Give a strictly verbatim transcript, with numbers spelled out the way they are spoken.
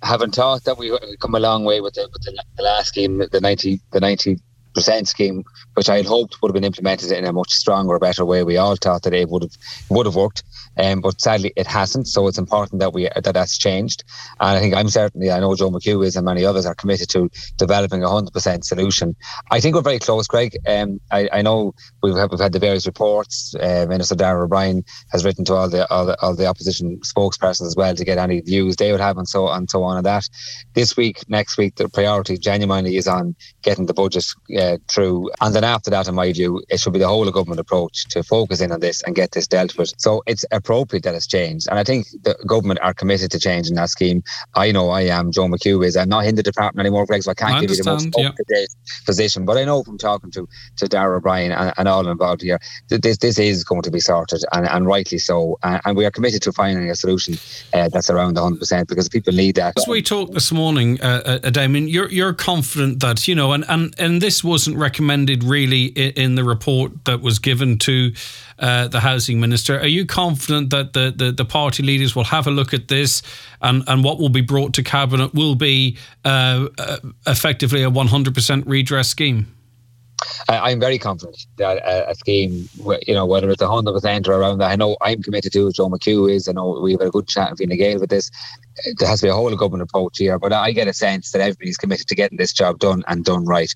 having thought that we come a long way with the, with the, the last scheme, the ninety the ninety percent scheme, which I had hoped would have been implemented in a much stronger, better way. We all thought that it would have would have worked, um, but sadly it hasn't. So it's important that we that that's changed. And I think I'm certainly, I know Joe McHugh is, and many others are committed to developing a hundred percent solution. I think we're very close, Greg. Um, I, I know we've had, we've had the various reports. Uh, Minister Darragh O'Brien has written to all the, all the all the opposition spokespersons as well to get any views they would have and so on, so on and that. This week, next week, the priority genuinely is on getting the budget uh, through, and then after that, in my view, it should be the whole of government approach to focus in on this and get this dealt with. So it's appropriate that it's changed, and I think the government are committed to changing that scheme. I know I am. Joe McHugh is. I'm not in the department anymore, Greg, so I can't I give you the most yeah. up-to-date position. But I know from talking to to Darragh O'Brien and, and all involved here, that this this is going to be sorted, and, and rightly so. And, and we are committed to finding a solution uh, that's around one hundred percent, because people need that. As we talked this morning, uh, uh, Damien, you're you're confident that, you know, and, and, and this wasn't recommended really in, in the report that was given to uh, the Housing Minister. Are you confident that the, the, the party leaders will have a look at this, and, and what will be brought to Cabinet will be uh, uh, effectively a one hundred percent redress scheme? I'm very confident that a, a scheme, you know, whether it's one hundred percent or around that, I know I'm committed to, Joe McHugh is, I know we've had a good chat with Fine Gael with this. There has to be a whole of government approach here, but I get a sense that everybody's committed to getting this job done and done right.